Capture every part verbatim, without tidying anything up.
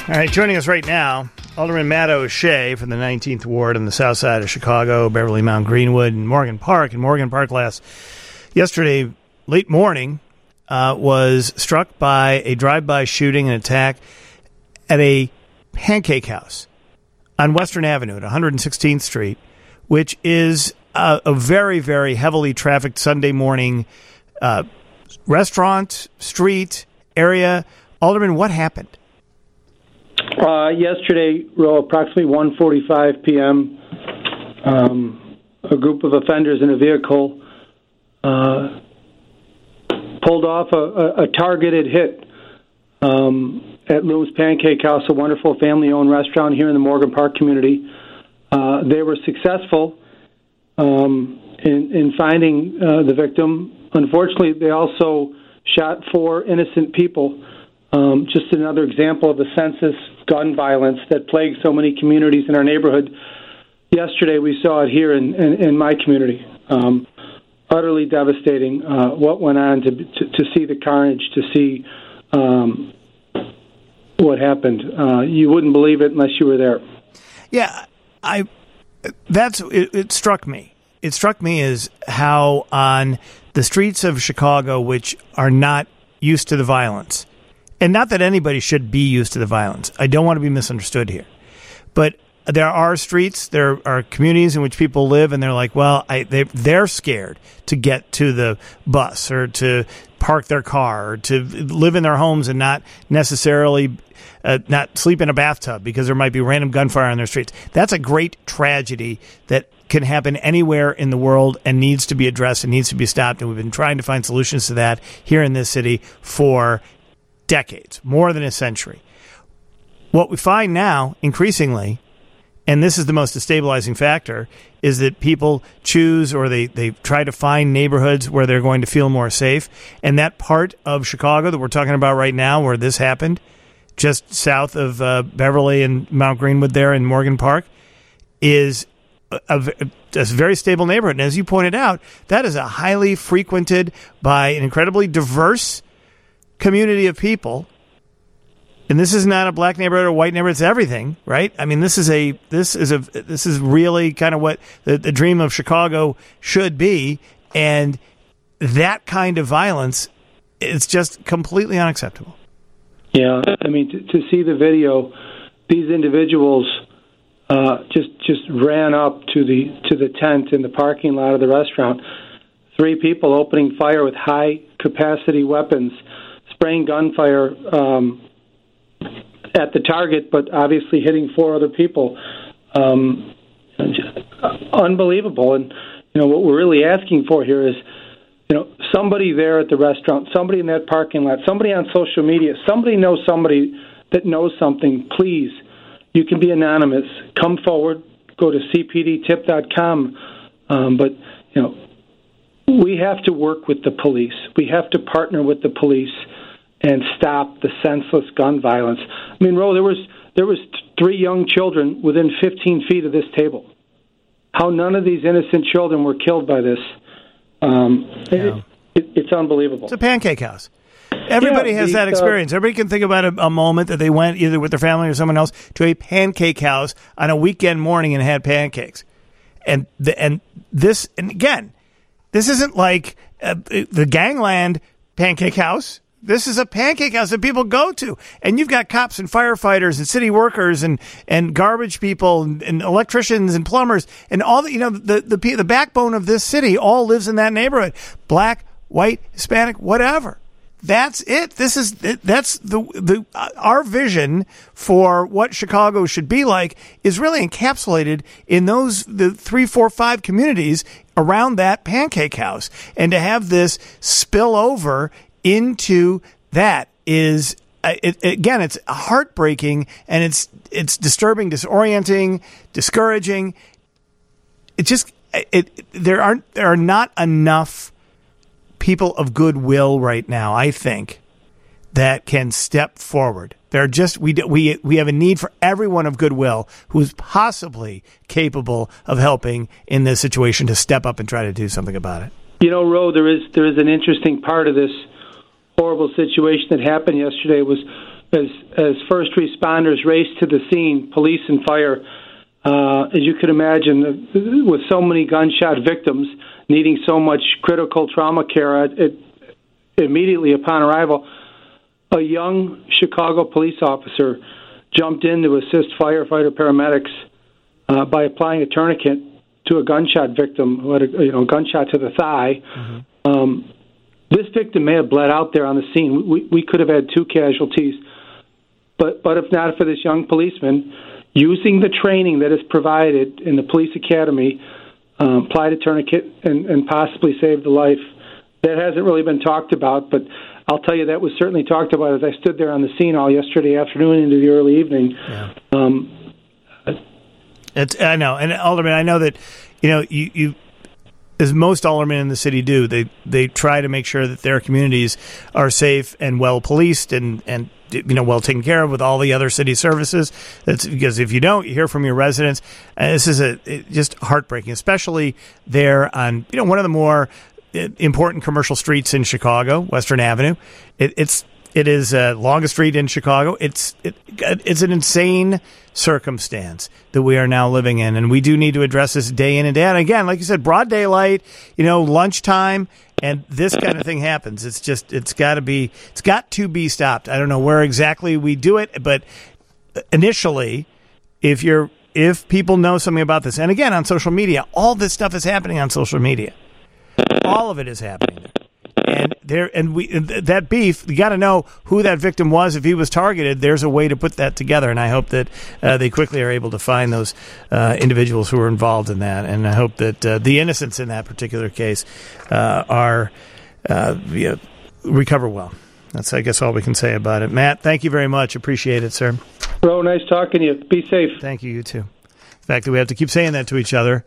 All right, joining us right now, Alderman Matt O'Shea from the nineteenth Ward on the south side of Chicago, Beverly, Mount Greenwood, and Morgan Park. And Morgan Park last yesterday, late morning, uh, was struck by a drive-by shooting and attack at a pancake house on Western Avenue at one hundred sixteenth Street, which is a, a very, very heavily trafficked Sunday morning uh, restaurant, street, area. Alderman, what happened? Uh, yesterday, approximately one forty-five p.m., um, a group of offenders in a vehicle uh, pulled off a, a, a targeted hit um, at Lou's Pancake House, a wonderful family-owned restaurant here in the Morgan Park community. Uh, they were successful um, in, in finding uh, the victim. Unfortunately, they also shot four innocent people. Um, just another example of the senseless gun violence that plagues so many communities in our neighborhood. Yesterday, we saw it here in, in, in my community. Um, utterly devastating uh, what went on to, to to see the carnage, to see um, what happened. Uh, you wouldn't believe it unless you were there. Yeah, I. That's it, it struck me. It struck me as how on the streets of Chicago, which are not used to the violence, and not that anybody should be used to the violence. I don't want to be misunderstood here. But there are streets, there are communities in which people live, and they're like, well, I, they, they're scared to get to the bus or to park their car or to live in their homes and not necessarily uh, not sleep in a bathtub because there might be random gunfire on their streets. That's a great tragedy that can happen anywhere in the world and needs to be addressed and needs to be stopped. And we've been trying to find solutions to that here in this city for decades, more than a century. What we find now, increasingly, and this is the most destabilizing factor, is that people choose or they, they try to find neighborhoods where they're going to feel more safe. And that part of Chicago that we're talking about right now where this happened, just south of uh, Beverly and Mount Greenwood there in Morgan Park, is a, a, a very stable neighborhood. And as you pointed out, that is a highly frequented by an incredibly diverse community of people. And this is not a black neighborhood or white neighborhood. It's everything, right? I mean, this is a this is a this is really kind of what the, the dream of Chicago should be, and that kind of violence is just completely unacceptable. Yeah, I mean, to, to see the video, these individuals uh, just just ran up to the to the tent in the parking lot of the restaurant. Three people opening fire with high capacity weapons, spraying gunfire um, at the target, but obviously hitting four other people. Um, unbelievable. And, you know, what we're really asking for here is, you know, somebody there at the restaurant, somebody in that parking lot, somebody on social media, somebody knows somebody that knows something, please, you can be anonymous. Come forward, go to c p d tip dot com. Um, but, you know, we have to work with the police. We have to partner with the police and stop the senseless gun violence. I mean, Ro, there was there was three young children within fifteen feet of this table. How none of these innocent children were killed by this, um, yeah. it, it, it's unbelievable. It's a pancake house. Everybody yeah, has the, that experience. Uh, Everybody can think about a, a moment that they went either with their family or someone else to a pancake house on a weekend morning and had pancakes. And the, and this, and again, this isn't like uh, the Gangland Pancake House. This is a pancake house that people go to. And you've got cops and firefighters and city workers and, and garbage people and, and electricians and plumbers and all the, you know, the, the, the backbone of this city all lives in that neighborhood. Black, white, Hispanic, whatever. That's it. This is, that's the, the, our vision for what Chicago should be like is really encapsulated in those, the three, four, five communities around that pancake house. And to have this spill over into that is, it, again, it's heartbreaking and it's it's disturbing, disorienting, discouraging. It just it, it there aren't there are not enough people of goodwill right now, I think, that can step forward. There are just we we we have a need for everyone of goodwill who's possibly capable of helping in this situation to step up and try to do something about it. You know, Ro, there is there is an interesting part of this horrible situation that happened yesterday. Was as as first responders raced to the scene, police and fire, uh, as you could imagine, with so many gunshot victims needing so much critical trauma care, it, it, immediately upon arrival, a young Chicago police officer jumped in to assist firefighter paramedics uh, by applying a tourniquet to a gunshot victim who had a you know gunshot to the thigh. Mm-hmm. Um, this victim may have bled out there on the scene. We, we could have had two casualties. But but if not for this young policeman, using the training that is provided in the police academy, um, applied a tourniquet and, and possibly saved a life. That hasn't really been talked about, but I'll tell you that was certainly talked about as I stood there on the scene all yesterday afternoon into the early evening. Yeah. Um, it's, I know, and Alderman, I know that you know you. you as most aldermen in the city do, they they try to make sure that their communities are safe and well policed and, and you know well taken care of with all the other city services. That's because if you don't, you hear from your residents. Uh, this is a it, just heartbreaking, especially there on you know one of the more important commercial streets in Chicago, Western Avenue. It, it's it is the uh, longest street in Chicago. It's it, it's an insane circumstance that we are now living in, and we do need to address this day in and day out. And again, like you said, broad daylight, you know, lunchtime, and this kind of thing happens. It's just it's got to be it's got to be stopped. I don't know where exactly we do it, but initially, if you're if people know something about this, and again on social media, all this stuff is happening on social media. All of it is happening there. And there, and we that beef. You got to know who that victim was. If he was targeted, there's a way to put that together. And I hope that uh, they quickly are able to find those uh, individuals who were involved in that. And I hope that uh, the innocents in that particular case uh, are uh, you know, recover well. That's, I guess, all we can say about it. Matt, thank you very much. Appreciate it, sir. Bro, nice talking to you. Be safe. Thank you. You too. The fact that we have to keep saying that to each other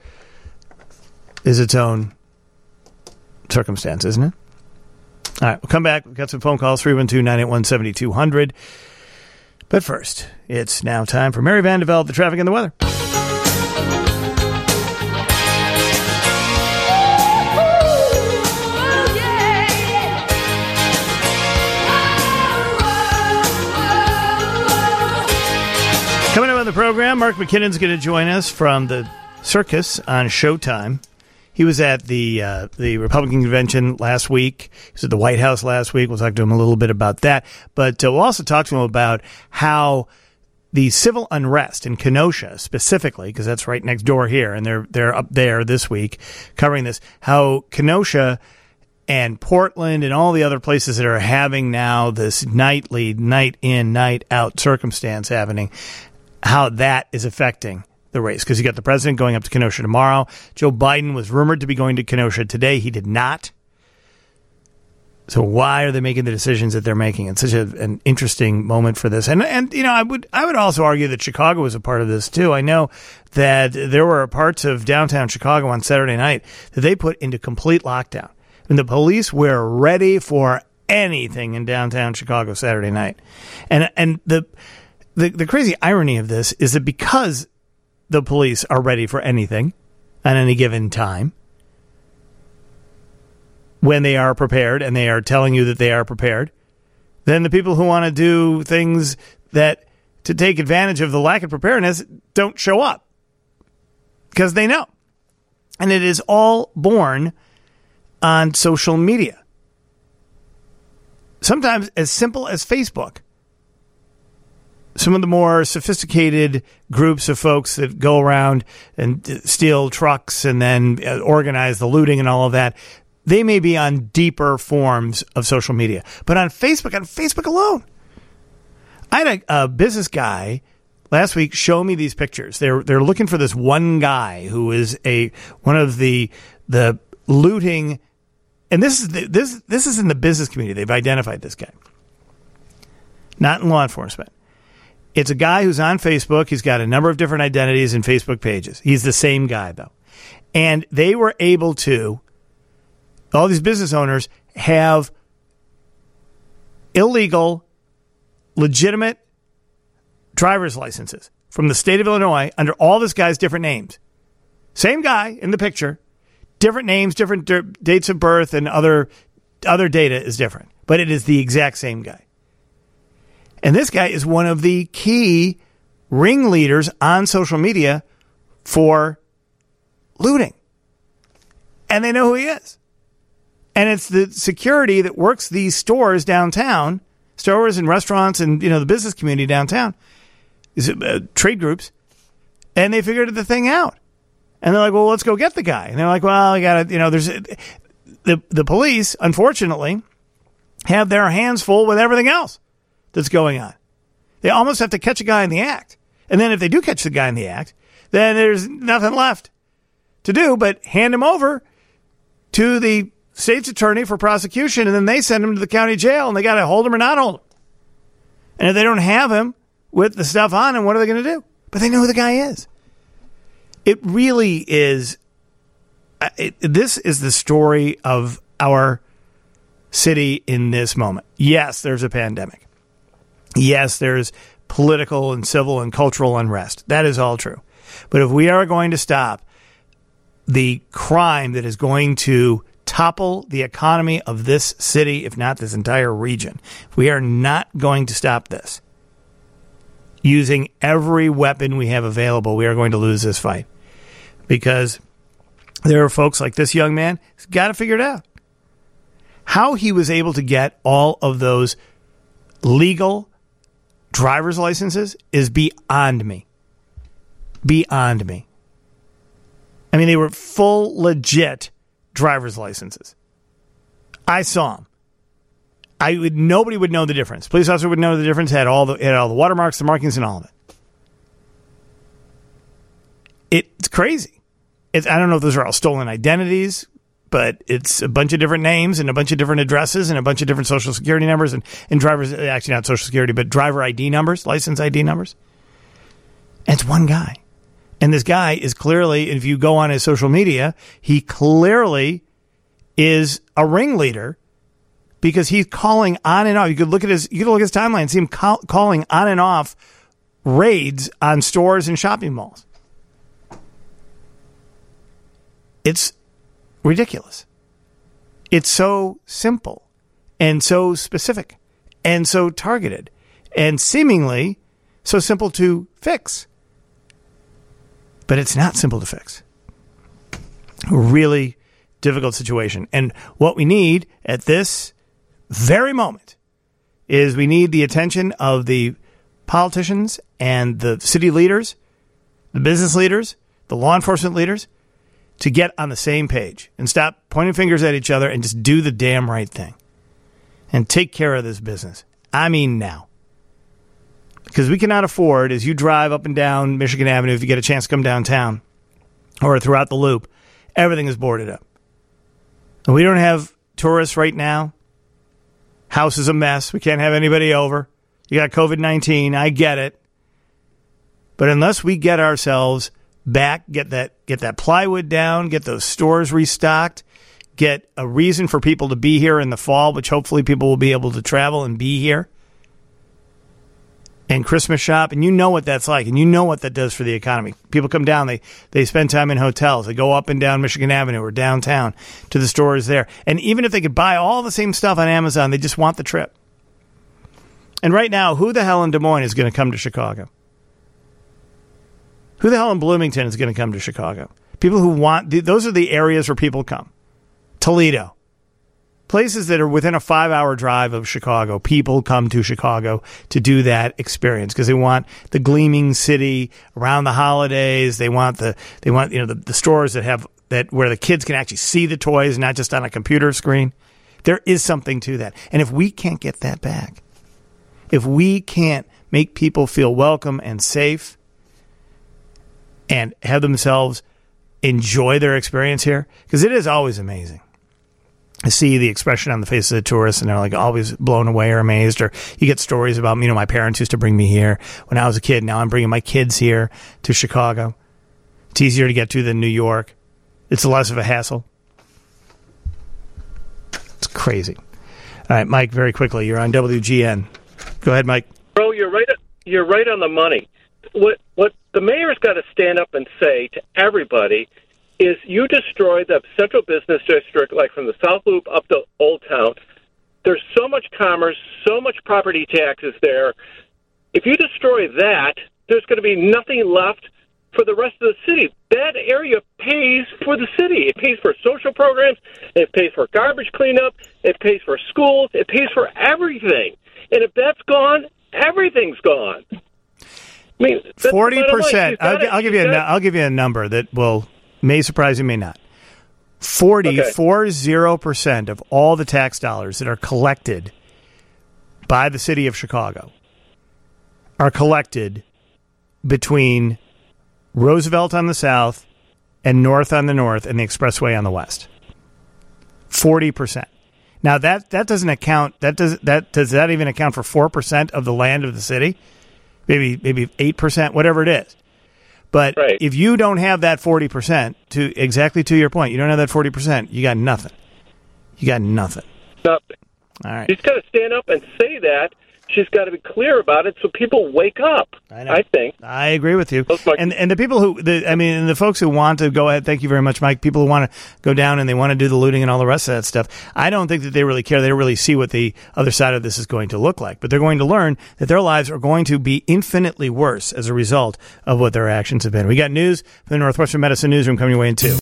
is its own circumstance, isn't it? All right, we'll come back. We've got some phone calls, three one two, nine eight one, seven two zero zero. But first, it's now time for Mary Van de Velde, the traffic and the weather. Coming up on the program, Mark McKinnon's going to join us from the circus on Showtime. He was at the uh, the Republican convention last week. He was at the White House last week. We'll talk to him a little bit about that. But uh, we'll also talk to him about how the civil unrest in Kenosha specifically, because that's right next door here, and they're they're up there this week covering this, how Kenosha and Portland and all the other places that are having now this nightly, night in, night out circumstance happening, how that is affecting the race. Because you got the president going up to Kenosha tomorrow. Joe Biden was rumored to be going to Kenosha today. He did not. So why are they making the decisions that they're making? It's such a, an interesting moment for this. And, and you know, I would I would also argue that Chicago was a part of this, too. I know that there were parts of downtown Chicago on Saturday night that they put into complete lockdown. And the police were ready for anything in downtown Chicago Saturday night. And and the the, the crazy irony of this is that because the police are ready for anything at any given time, when they are prepared and they are telling you that they are prepared, then the people who want to do things that to take advantage of the lack of preparedness don't show up because they know. And it is all born on social media. Sometimes as simple as Facebook. Some of the more sophisticated groups of folks that go around and steal trucks and then organize the looting and all of that, they may be on deeper forms of social media. But on Facebook, on Facebook alone, I had a, a business guy last week show me these pictures. They're they're looking for this one guy who is a one of the the looting, and this is the, this this is in the business community. They've identified this guy, not in law enforcement. It's a guy who's on Facebook. He's got a number of different identities and Facebook pages. He's the same guy, though. And they were able to, all these business owners have illegal, legitimate driver's licenses from the state of Illinois under all this guy's different names. Same guy in the picture, different names, different d- dates of birth, and other other data is different. But it is the exact same guy. And this guy is one of the key ringleaders on social media for looting. And they know who he is. And it's the security that works these stores downtown, stores and restaurants and, you know, the business community downtown, is uh, trade groups. And they figured the thing out. And they're like, well, let's go get the guy. And they're like, well, you got to, you know, there's the the police, unfortunately, have their hands full with everything else that's going on. They almost have to catch a guy in the act. And then if they do catch the guy in the act, then there's nothing left to do but hand him over to the state's attorney for prosecution, and then they send him to the county jail, and they got to hold him or not hold him. And if they don't have him with the stuff on him, what are they going to do? But they know who the guy is. It really is. It, this is the story of our city in this moment. Yes, there's a pandemic. Yes, there's political and civil and cultural unrest. That is all true. But if we are going to stop the crime that is going to topple the economy of this city, if not this entire region, if we are not going to stop this, using every weapon we have available, we are going to lose this fight. Because there are folks like this young man who's got to figure it out. How he was able to get all of those legal driver's licenses is beyond me. Beyond me. I mean, they were full, legit driver's licenses. I saw them. I would. Nobody would know the difference. Police officer would know the difference. Had all the had all the watermarks, the markings, and all of it. It's crazy. It's. I don't know if those are all stolen identities, but it's a bunch of different names and a bunch of different addresses and a bunch of different social security numbers and, and drivers. Actually, not social security, but driver I D numbers, license I D numbers. And it's one guy. And this guy is clearly, if you go on his social media, he clearly is a ringleader because he's calling on and off. You could look at his, you could look at his timeline and see him call, calling on and off raids on stores and shopping malls. It's ridiculous. It's so simple and so specific and so targeted and seemingly so simple to fix. But it's not simple to fix. A really difficult situation. And what we need at this very moment is we need the attention of the politicians and the city leaders, the business leaders, the law enforcement leaders to get on the same page and stop pointing fingers at each other and just do the damn right thing and take care of this business. I mean now. Because we cannot afford, as you drive up and down Michigan Avenue, if you get a chance to come downtown or throughout the loop, everything is boarded up. And we don't have tourists right now. House is a mess. We can't have anybody over. You got covid nineteen. I get it. But unless we get ourselves back, get that, get that plywood down, get those stores restocked, get a reason for people to be here in the fall, which hopefully people will be able to travel and be here. And Christmas shop, and you know what that's like, and you know what that does for the economy. People come down, they they spend time in hotels, they go up and down Michigan Avenue or downtown to the stores there. And even if they could buy all the same stuff on Amazon, they just want the trip. And right now, who the hell in Des Moines is going to come to Chicago? Who the hell in Bloomington is going to come to Chicago? People who want, those are the areas where people come. Toledo. Places that are within a five-hour drive of Chicago, people come to Chicago to do that experience because they want the gleaming city around the holidays. They want the they want you know the, the stores that have that where the kids can actually see the toys, not just on a computer screen. There is something to that, and if we can't get that back, if we can't make people feel welcome and safe, and have themselves enjoy their experience here, because it is always amazing. I see the expression on the face of the tourists, and they're like always blown away or amazed. Or you get stories about, you know, my parents used to bring me here when I was a kid. Now I'm bringing my kids here to Chicago. It's easier to get to than New York. It's less of a hassle. It's crazy. All right, Mike, very quickly, you're on W G N. Go ahead, Mike. Bro, you're right. You're right on the money. What what the mayor's got to stand up and say to everybody is you destroy the central business district, like from the South Loop up to Old Town. There's so much commerce, so much property taxes there. If you destroy that, there's going to be nothing left for the rest of the city. That area pays for the city. It pays for social programs. It pays for garbage cleanup. It pays for schools. It pays for everything. And if that's gone, everything's gone. I mean, forty percent. I'll, I'll give you a, I'll give you a number that will may surprise you, may not. Forty okay. four zero percent of all the tax dollars that are collected by the city of Chicago are collected between Roosevelt on the south and North on the north and the Expressway on the west. Forty percent. Now that that doesn't account. That does that does that even account for four percent of the land of the city? Maybe maybe eight percent, whatever it is. But right. if you don't have that forty percent, to exactly to your point, you don't have that forty percent, you got nothing. You got nothing. Nothing. All right. She's got to stand up and say that. She's got to be clear about it so people wake up. I know. I think. I agree with you. My- and and the people who, the, I mean, and the folks who want to go ahead, thank you very much, Mike, people who want to go down and they want to do the looting and all the rest of that stuff, I don't think that they really care. They don't really see what the other side of this is going to look like. But they're going to learn that their lives are going to be infinitely worse as a result of what their actions have been. We got news from the Northwestern Medicine Newsroom coming your way in two.